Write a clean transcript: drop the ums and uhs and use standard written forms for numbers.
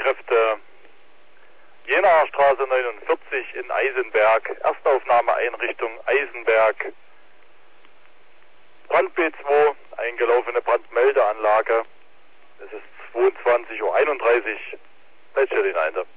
Einsatzkräfte Jenaer Straße 49 in Eisenberg. Erstaufnahmeeinrichtung Eisenberg. Brand B2, eingelaufene Brandmeldeanlage. Es ist 22:31 Uhr. Leitstelle in Einsatz.